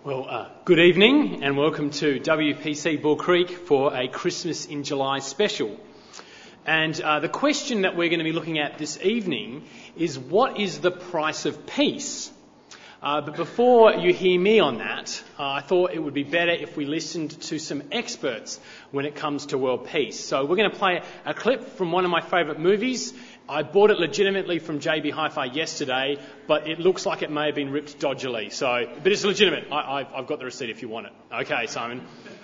Good evening and welcome to WPC Bull Creek for a Christmas in July special. And the question that we're going to be looking at this evening is, what is the price of peace? But before you hear me on that, I thought it would be better if we listened to some experts when it comes to world peace. So we're going to play a clip from one of my favourite movies. I bought it legitimately from JB Hi-Fi yesterday, but it looks like it may have been ripped dodgily. But it's legitimate. I've got the receipt if you want it. Okay, Simon.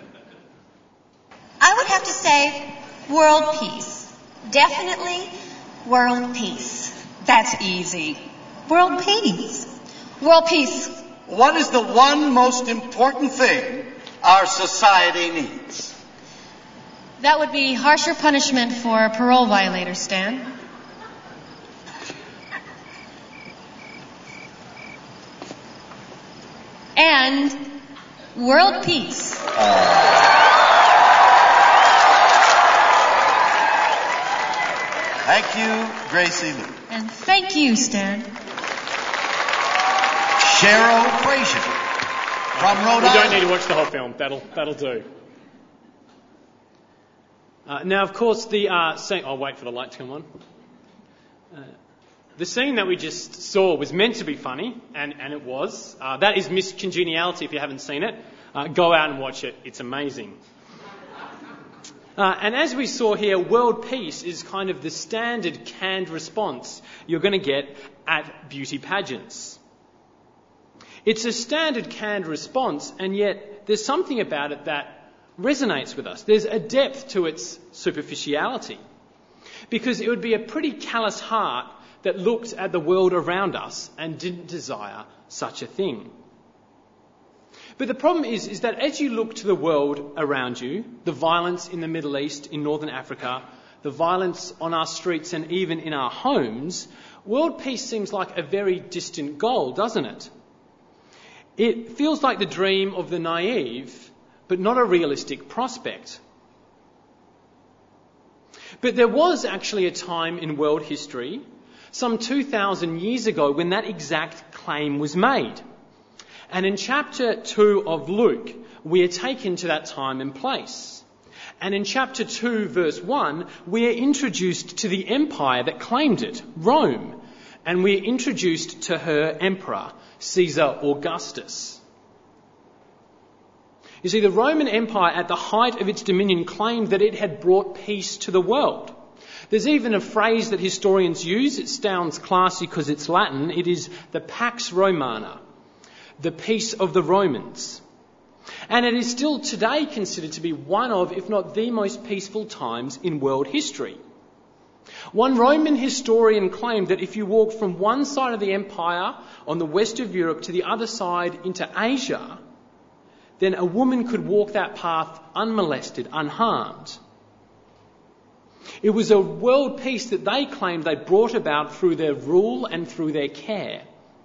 I would have to say world peace. Definitely world peace. That's easy. World peace. World peace. What is the one most important thing our society needs? That would be harsher punishment for parole violators, Stan. And world peace. Thank you, Gracie Lee. And thank you, Stan. Cheryl Frazier from Rhode Island. We don't need to watch the whole film. That'll do. Now, of course, the scene... I'll wait for the light to come on. The scene that we just saw was meant to be funny, and it was. That is Miss Congeniality, if you haven't seen it. Go out and watch it. It's amazing. And as we saw here, world peace is kind of the standard canned response you're going to get at beauty pageants. It's a standard canned response, and yet there's something about it that resonates with us. There's a depth to its superficiality. Because it would be a pretty callous heart that looked at the world around us and didn't desire such a thing. But the problem is that as you look to the world around you, the violence in the Middle East, in Northern Africa, the violence on our streets and even in our homes, world peace seems like a very distant goal, doesn't it? It feels like the dream of the naive, but not a realistic prospect. But there was actually a time in world history, some 2,000 years ago, when that exact claim was made. And in chapter 2 of Luke, we are taken to that time and place. And in chapter 2, verse 1, we are introduced to the empire that claimed it, Rome. And we are introduced to her emperor, Caesar Augustus. You see, the Roman Empire at the height of its dominion claimed that it had brought peace to the world. There's even a phrase that historians use. It sounds classy because it's Latin. It is the Pax Romana, the peace of the Romans. And it is still today considered to be one of, if not the most peaceful times in world history. One Roman historian claimed that if you walked from one side of the empire on the west of Europe to the other side into Asia, then a woman could walk that path unmolested, unharmed. It was a world peace that they claimed they brought about through their rule and through their care.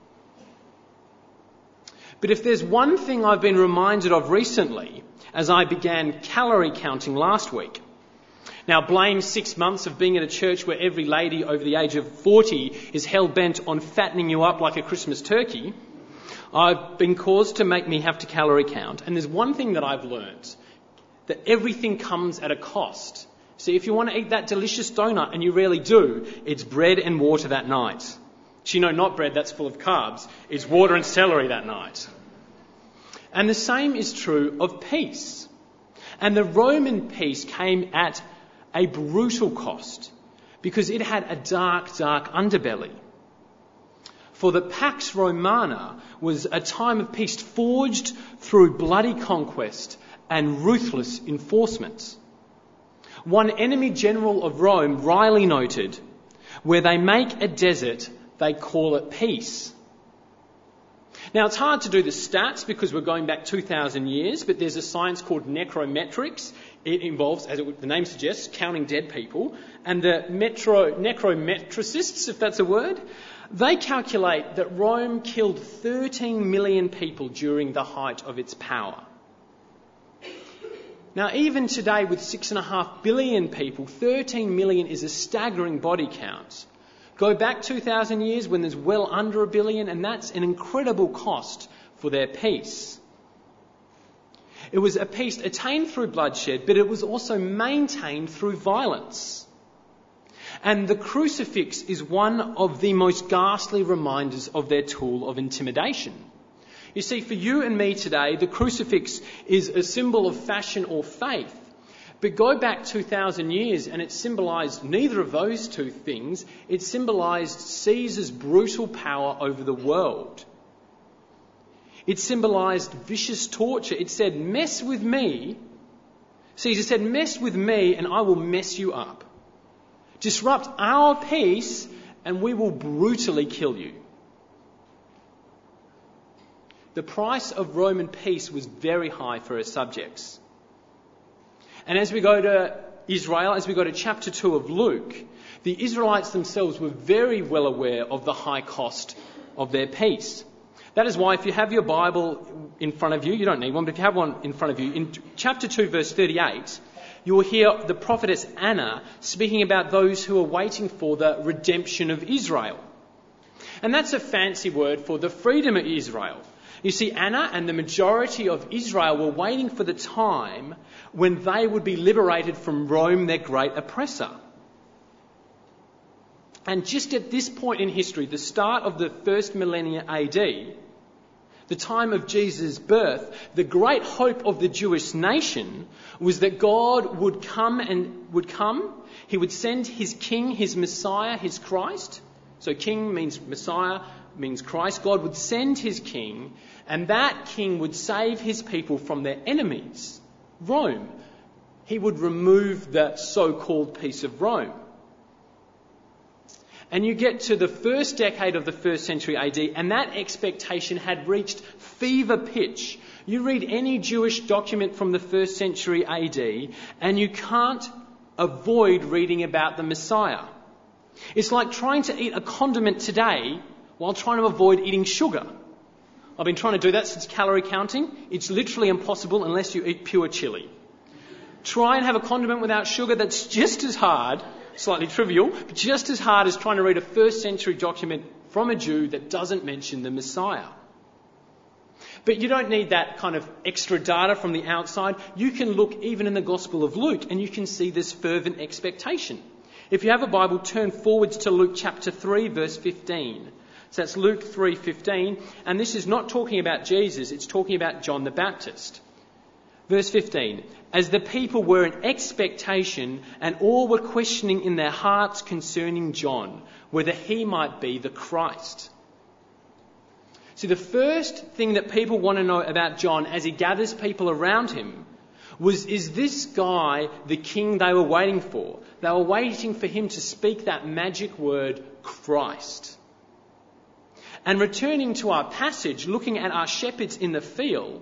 But if there's one thing I've been reminded of recently, as I began calorie counting last week, now blame 6 months of being at a church where every lady over the age of 40 is hell-bent on fattening you up like a Christmas turkey, I've been caused to make me have to calorie count. And there's one thing that I've learnt, that everything comes at a cost. See, if you want to eat that delicious donut, and you rarely do, it's bread and water that night. Not bread, that's full of carbs. It's water and celery that night. And the same is true of peace. And the Roman peace came at a brutal cost, because it had a dark, dark underbelly. For the Pax Romana was a time of peace forged through bloody conquest and ruthless enforcement. One enemy general of Rome wryly noted, "Where they make a desert, they call it peace." Now, it's hard to do the stats because we're going back 2,000 years, but there's a science called necrometrics. It involves, as the name suggests, counting dead people. And the necrometricists, if that's a word, they calculate that Rome killed 13 million people during the height of its power. Now, even today with 6.5 billion people, 13 million is a staggering body count. Go back 2,000 years when there's well under 1 billion, and that's an incredible cost for their peace. It was a peace attained through bloodshed, but it was also maintained through violence. And the crucifix is one of the most ghastly reminders of their tool of intimidation. You see, for you and me today, the crucifix is a symbol of fashion or faith. But go back 2,000 years and it symbolised neither of those two things. It symbolised Caesar's brutal power over the world. It symbolised vicious torture. It said, mess with me. Caesar said, mess with me and I will mess you up. Disrupt our peace and we will brutally kill you. The price of Roman peace was very high for its subjects. And as we go to Israel, as we go to chapter 2 of Luke, the Israelites themselves were very well aware of the high cost of their peace. That is why if you have your Bible in front of you, you don't need one, but if you have one in front of you, in chapter 2 verse 38, you will hear the prophetess Anna speaking about those who are waiting for the redemption of Israel. And that's a fancy word for the freedom of Israel. You see, Anna and the majority of Israel were waiting for the time when they would be liberated from Rome, their great oppressor. And just at this point in history, the start of the first millennia AD, the time of Jesus' birth, the great hope of the Jewish nation was that God would come. He would send his king, his Messiah, his Christ. So king means Messiah, means Christ. God would send his king, and that king would save his people from their enemies, Rome. He would remove the so-called peace of Rome. And you get to the first decade of the first century AD, and that expectation had reached fever pitch. You read any Jewish document from the first century AD, and you can't avoid reading about the Messiah. It's like trying to eat a condiment today while trying to avoid eating sugar. I've been trying to do that since calorie counting. It's literally impossible unless you eat pure chili. Try and have a condiment without sugar. That's just as hard, slightly trivial, but just as hard as trying to read a first century document from a Jew that doesn't mention the Messiah. But you don't need that kind of extra data from the outside. You can look even in the Gospel of Luke and you can see this fervent expectation. If you have a Bible, turn forwards to Luke chapter 3, verse 15. So that's Luke 3:15, and this is not talking about Jesus, it's talking about John the Baptist. Verse 15, as the people were in expectation and all were questioning in their hearts concerning John, whether he might be the Christ. See, the first thing that people want to know about John as he gathers people around him was, is this guy the king they were waiting for? They were waiting for him to speak that magic word, Christ. And returning to our passage, looking at our shepherds in the field,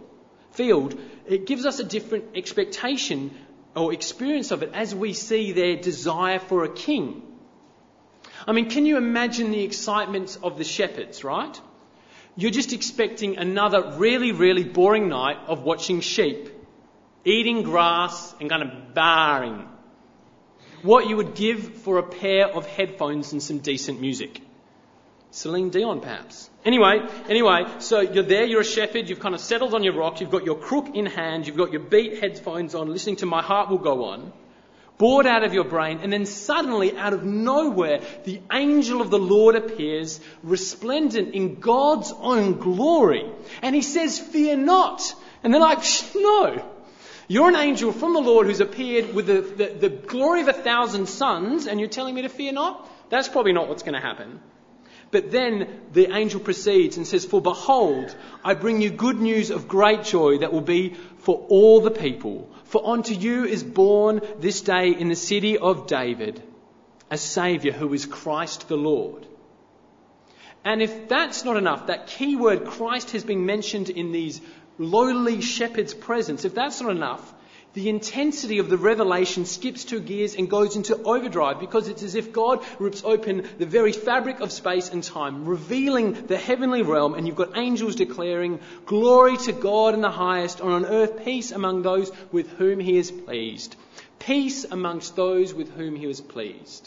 it gives us a different expectation or experience of it as we see their desire for a king. I mean, can you imagine the excitement of the shepherds, right? You're just expecting another really, really boring night of watching sheep, eating grass and kind of baaing. What you would give for a pair of headphones and some decent music. Celine Dion, perhaps. Anyway, so you're there, you're a shepherd, you've kind of settled on your rock, you've got your crook in hand, you've got your beat headphones on, listening to My Heart Will Go On, bored out of your brain, and then suddenly, out of nowhere, the angel of the Lord appears, resplendent in God's own glory, and he says, fear not. And they're like, no. You're an angel from the Lord who's appeared with the glory of 1,000 suns, and you're telling me to fear not? That's probably not what's going to happen. But then the angel proceeds and says, for behold, I bring you good news of great joy that will be for all the people. For unto you is born this day in the city of David a Saviour who is Christ the Lord. And if that's not enough, that key word Christ has been mentioned in these lowly shepherds' presence. If that's not enough, the intensity of the revelation skips 2 gears and goes into overdrive, because it's as if God rips open the very fabric of space and time, revealing the heavenly realm, and you've got angels declaring, glory to God in the highest, and on earth peace among those with whom he is pleased. Peace amongst those with whom he was pleased.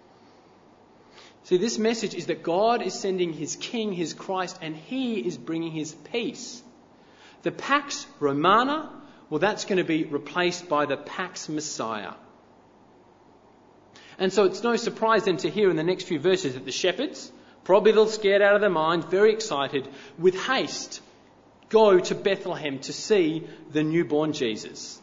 See, this message is that God is sending his King, his Christ, and he is bringing his peace. The Pax Romana well, that's going to be replaced by the Pax Messiah. And so it's no surprise then to hear in the next few verses that the shepherds, probably a little scared out of their mind, very excited, with haste, go to Bethlehem to see the newborn Jesus.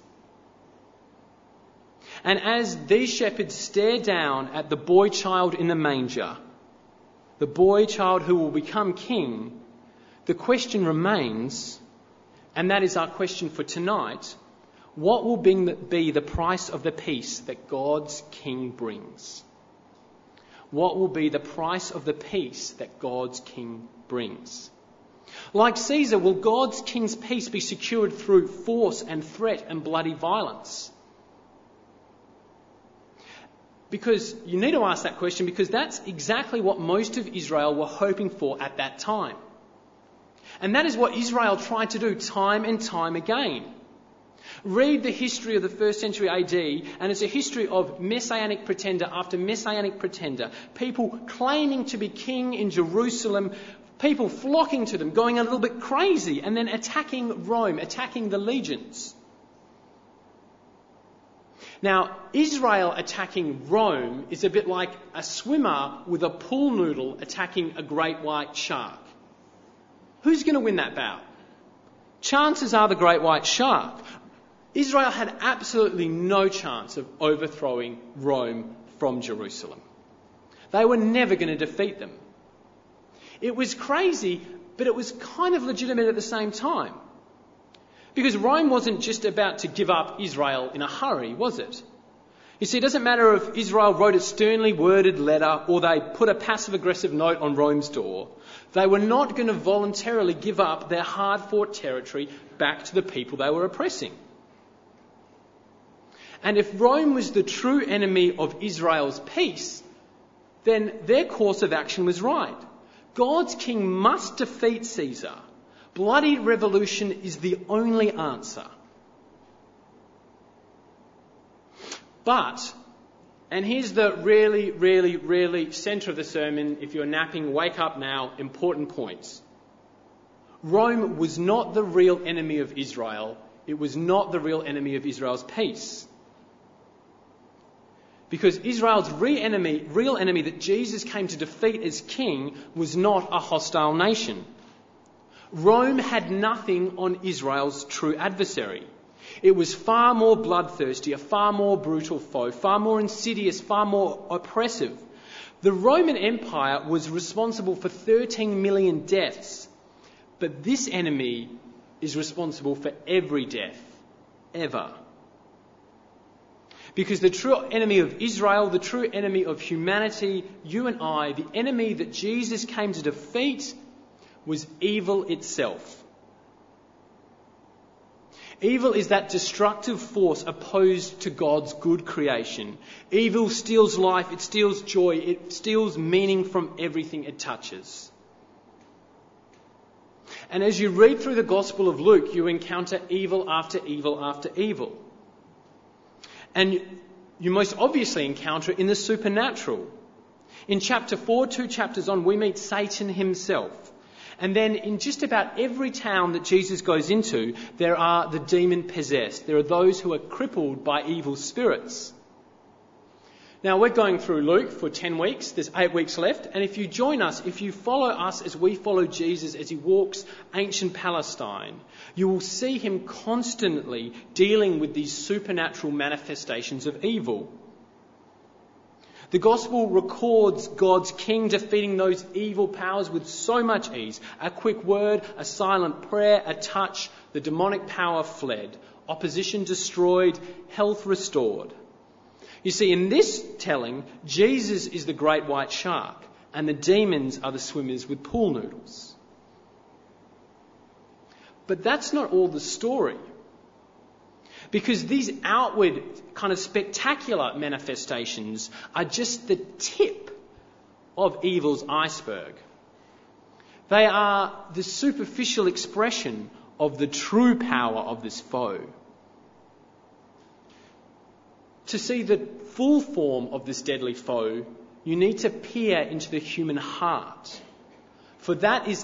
And as these shepherds stare down at the boy child in the manger, the boy child who will become king, the question remains, and that is our question for tonight, what will be the price of the peace that God's king brings? What will be the price of the peace that God's king brings? Like Caesar, will God's king's peace be secured through force and threat and bloody violence? Because you need to ask that question, because that's exactly what most of Israel were hoping for at that time. And that is what Israel tried to do time and time again. Read the history of the 1st century AD, and it's a history of messianic pretender after messianic pretender, people claiming to be king in Jerusalem, people flocking to them, going a little bit crazy, and then attacking Rome, attacking the legions. Now, Israel attacking Rome is a bit like a swimmer with a pool noodle attacking a great white shark. Who's going to win that bout? Chances are the great white shark. Israel had absolutely no chance of overthrowing Rome from Jerusalem. They were never going to defeat them. It was crazy, but it was kind of legitimate at the same time. Because Rome wasn't just about to give up Israel in a hurry, was it? You see, it doesn't matter if Israel wrote a sternly worded letter or they put a passive-aggressive note on Rome's door. They were not going to voluntarily give up their hard-fought territory back to the people they were oppressing. And if Rome was the true enemy of Israel's peace, then their course of action was right. God's king must defeat Caesar. Bloody revolution is the only answer. But, and here's the really centre of the sermon, if you're napping, wake up now, important points. Rome was not the real enemy of Israel. It was not the real enemy of Israel's peace. Because Israel's real enemy that Jesus came to defeat as king was not a hostile nation. Rome had nothing on Israel's true adversary. It was far more bloodthirsty, a far more brutal foe, far more insidious, far more oppressive. The Roman Empire was responsible for 13 million deaths, but this enemy is responsible for every death, ever. Because the true enemy of Israel, the true enemy of humanity, you and I, the enemy that Jesus came to defeat, was evil itself. Evil is that destructive force opposed to God's good creation. Evil steals life, it steals joy, it steals meaning from everything it touches. And as you read through the Gospel of Luke, you encounter evil after evil after evil. And you most obviously encounter it in the supernatural. In chapter 4, 2 chapters on, we meet Satan himself. And then in just about every town that Jesus goes into, there are the demon-possessed. There are those who are crippled by evil spirits. Now, we're going through Luke for 10 weeks. There's 8 weeks left. And if you join us, if you follow us as we follow Jesus as he walks ancient Palestine, you will see him constantly dealing with these supernatural manifestations of evil. The Gospel records God's king defeating those evil powers with so much ease. A quick word, a silent prayer, a touch, the demonic power fled, opposition destroyed, health restored. You see, in this telling, Jesus is the great white shark and the demons are the swimmers with pool noodles. But that's not all the story. Because these outward kind of spectacular manifestations are just the tip of evil's iceberg. They are the superficial expression of the true power of this foe. To see the full form of this deadly foe, you need to peer into the human heart, for that is evil's greatest stronghold.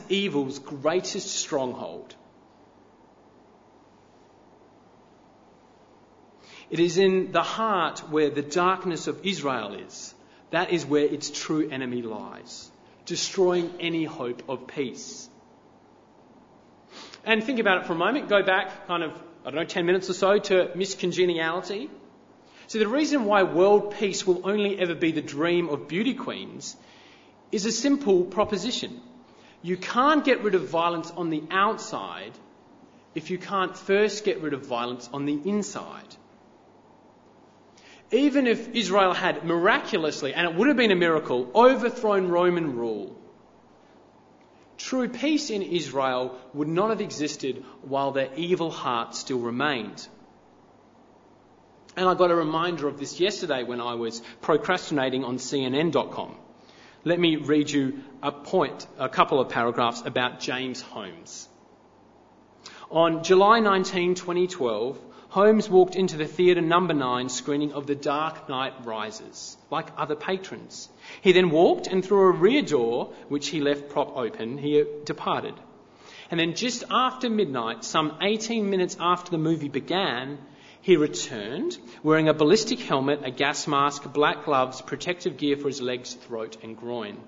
It is in the heart where the darkness of Israel is. That is where its true enemy lies, destroying any hope of peace. And think about it for a moment. Go back 10 minutes or so to miscongeniality. So the reason why world peace will only ever be the dream of beauty queens is a simple proposition. You can't get rid of violence on the outside if you can't first get rid of violence on the inside. Even if Israel had miraculously, and it would have been a miracle, overthrown Roman rule, true peace in Israel would not have existed while their evil heart still remained. And I got a reminder of this yesterday when I was procrastinating on CNN.com. Let me read you a couple of paragraphs about James Holmes. On July 19, 2012, Holmes walked into the Theatre No. 9 screening of The Dark Knight Rises, like other patrons. He then walked, and through a rear door, which he left prop open, he departed. And then just after midnight, some 18 minutes after the movie began, he returned, wearing a ballistic helmet, a gas mask, black gloves, protective gear for his legs, throat and groin.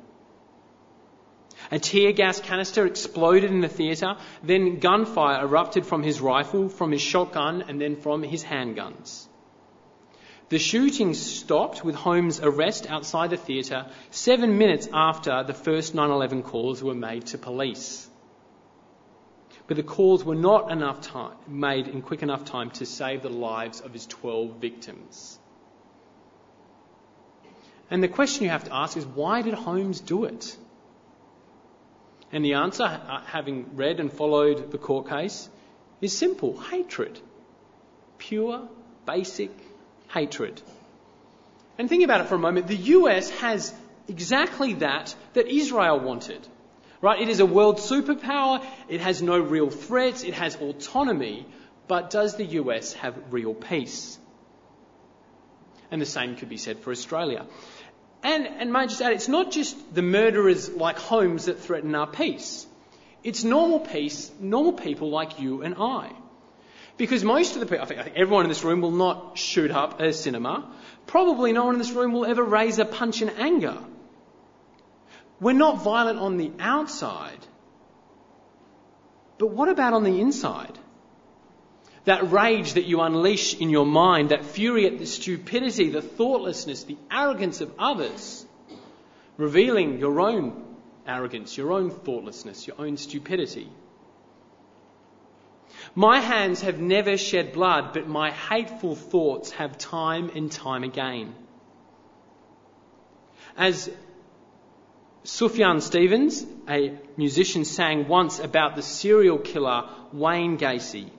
A tear gas canister exploded in the theatre, then gunfire erupted from his rifle, from his shotgun, and then from his handguns. The shooting stopped with Holmes' arrest outside the theatre 7 minutes after the first 9/11 calls were made to police. But the calls were not made in quick enough time to save the lives of his 12 victims. And the question you have to ask is, why did Holmes do it? And the answer, having read and followed the court case, is simple: hatred. Pure, basic hatred. And think about it for a moment. The US has exactly that Israel wanted. Right? It is a world superpower. It has no real threats. It has autonomy. But does the US have real peace? And the same could be said for Australia. And may I just add, it's not just the murderers like Holmes that threaten our peace. It's normal people like you and I. Because most of the people, I think everyone in this room will not shoot up a cinema. Probably no one in this room will ever raise a punch in anger. We're not violent on the outside. But what about on the inside? That rage that you unleash in your mind, that fury at the stupidity, the thoughtlessness, the arrogance of others, revealing your own arrogance, your own thoughtlessness, your own stupidity. My hands have never shed blood, but my hateful thoughts have time and time again. As Sufjan Stevens, a musician, sang once about the serial killer Wayne Gacy.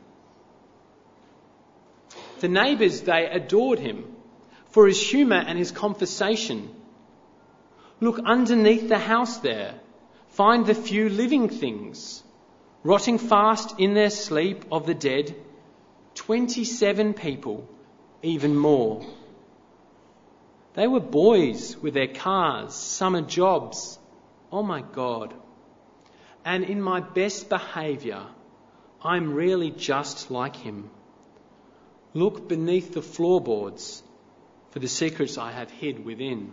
The neighbours, they adored him for his humour and his conversation. Look underneath the house there. Find the few living things, rotting fast in their sleep of the dead. 27 people, even more. They were boys with their cars, summer jobs. Oh my God. And in my best behaviour, I'm really just like him. Look beneath the floorboards for the secrets I have hid within.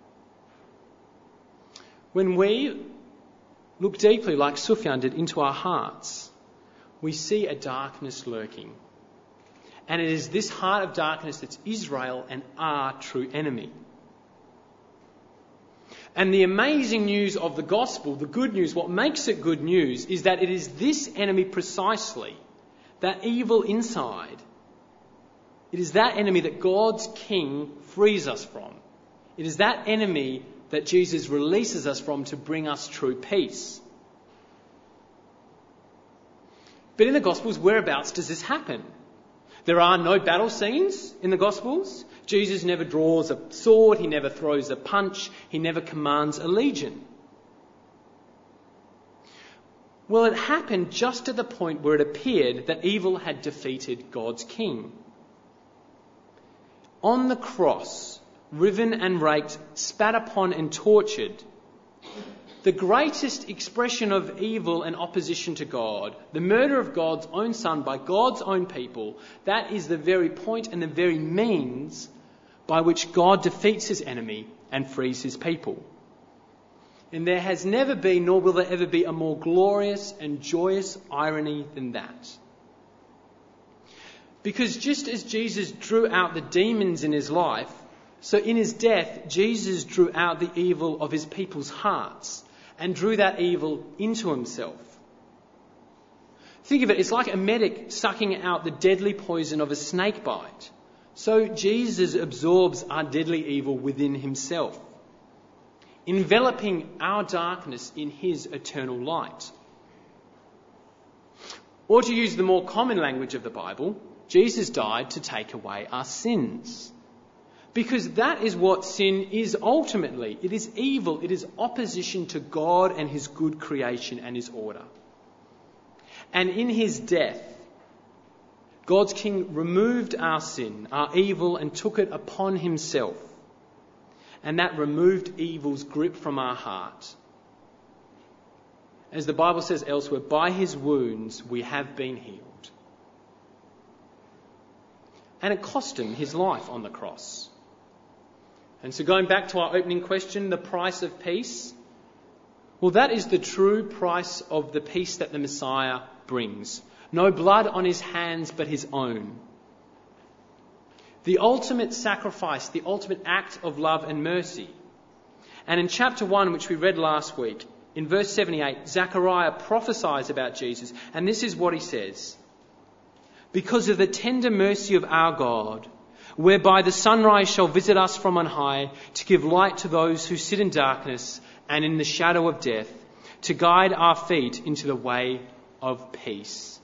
When we look deeply, like Sufjan did, into our hearts, we see a darkness lurking. And it is this heart of darkness that's Israel and our true enemy. And the amazing news of the gospel, the good news, what makes it good news, is that it is this enemy precisely, that evil inside. It is that enemy that God's King frees us from. It is that enemy that Jesus releases us from to bring us true peace. But in the Gospels, whereabouts does this happen? There are no battle scenes in the Gospels. Jesus never draws a sword. He never throws a punch. He never commands a legion. Well, it happened just at the point where it appeared that evil had defeated God's King. On the cross, riven and raked, spat upon and tortured, the greatest expression of evil and opposition to God, the murder of God's own Son by God's own people, that is the very point and the very means by which God defeats his enemy and frees his people. And there has never been, nor will there ever be, a more glorious and joyous irony than that. Because just as Jesus drew out the demons in his life, so in his death, Jesus drew out the evil of his people's hearts and drew that evil into himself. Think of it, it's like a medic sucking out the deadly poison of a snake bite. So Jesus absorbs our deadly evil within himself, enveloping our darkness in his eternal light. Or to use the more common language of the Bible, Jesus died to take away our sins. Because that is what sin is ultimately. It is evil. It is opposition to God and his good creation and his order. And in his death, God's King removed our sin, our evil, and took it upon himself. And that removed evil's grip from our heart. As the Bible says elsewhere, by his wounds we have been healed. And it cost him his life on the cross. And so going back to our opening question, the price of peace, well, that is the true price of the peace that the Messiah brings. No blood on his hands but his own. The ultimate sacrifice, the ultimate act of love and mercy. And in chapter 1, which we read last week, in verse 78, Zechariah prophesies about Jesus, and this is what he says. Because of the tender mercy of our God, whereby the sunrise shall visit us from on high, to give light to those who sit in darkness and in the shadow of death, to guide our feet into the way of peace.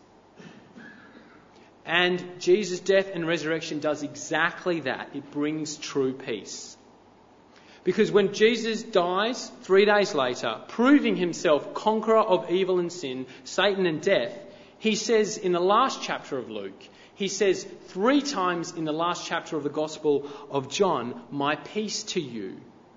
And Jesus' death and resurrection does exactly that. It brings true peace. Because when Jesus dies 3 days later, proving himself conqueror of evil and sin, Satan and death, he says in the last chapter of Luke, he says 3 times in the last chapter of the Gospel of John, my peace to you.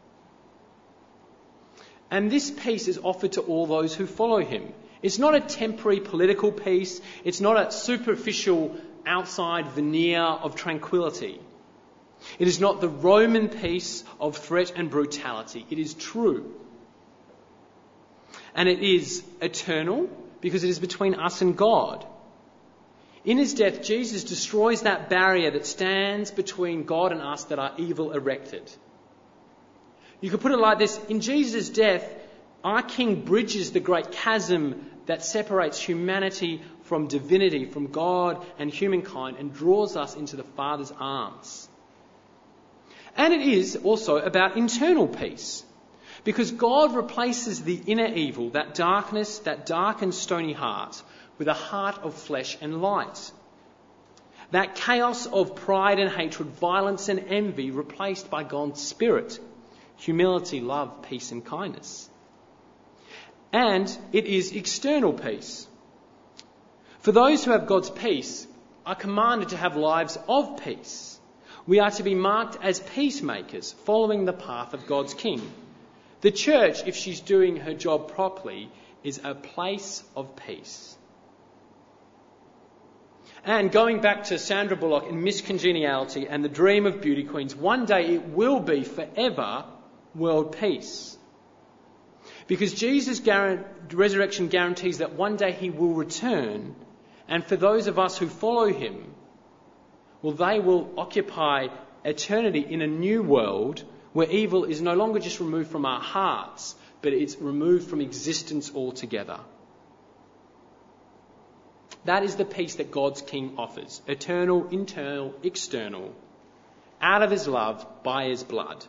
And this peace is offered to all those who follow him. It's not a temporary political peace. It's not a superficial outside veneer of tranquility. It is not the Roman peace of threat and brutality. It is true. And it is eternal because it is between us and God. In his death, Jesus destroys that barrier that stands between God and us that our evil erected. You could put it like this. In Jesus' death, our King bridges the great chasm that separates humanity from divinity, from God and humankind, and draws us into the Father's arms. And it is also about internal peace. Because God replaces the inner evil, that darkness, that dark and stony heart, with a heart of flesh and light. That chaos of pride and hatred, violence and envy replaced by God's Spirit, humility, love, peace and kindness. And it is external peace. For those who have God's peace are commanded to have lives of peace. We are to be marked as peacemakers, following the path of God's King. The church, if she's doing her job properly, is a place of peace. And going back to Sandra Bullock in Miss Congeniality and the dream of beauty queens, one day it will be forever world peace. Because Jesus' resurrection guarantees that one day he will return, and for those of us who follow him, well, they will occupy eternity in a new world where evil is no longer just removed from our hearts, but it's removed from existence altogether. That is the peace that God's King offers. Eternal, internal, external. Out of his love, by his blood.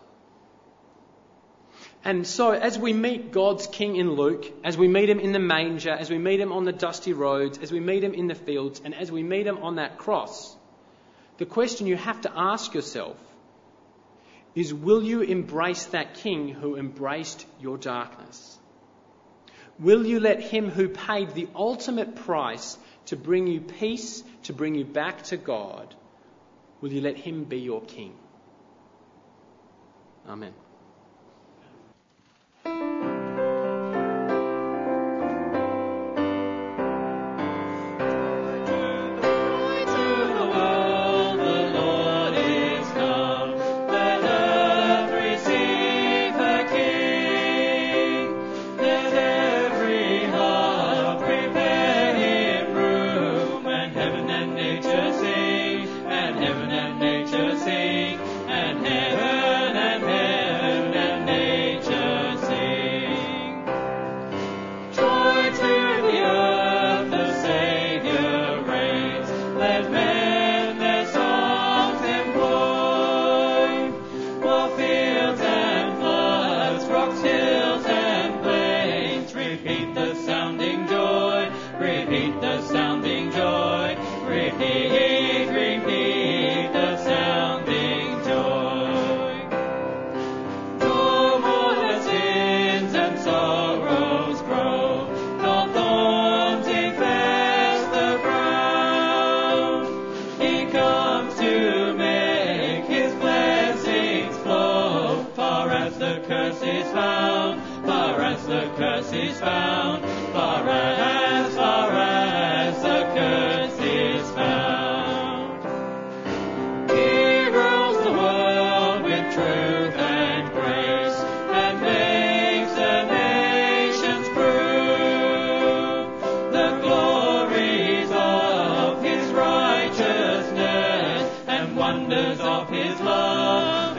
And so as we meet God's King in Luke, as we meet him in the manger, as we meet him on the dusty roads, as we meet him in the fields, and as we meet him on that cross, the question you have to ask yourself is, will you embrace that King who embraced your darkness? Will you let him who paid the ultimate price to bring you peace, to bring you back to God, will you let him be your King? Amen. curse is found, far as the curse is found. He rules the world with truth and grace, and makes the nations prove the glories of his righteousness and wonders of his love.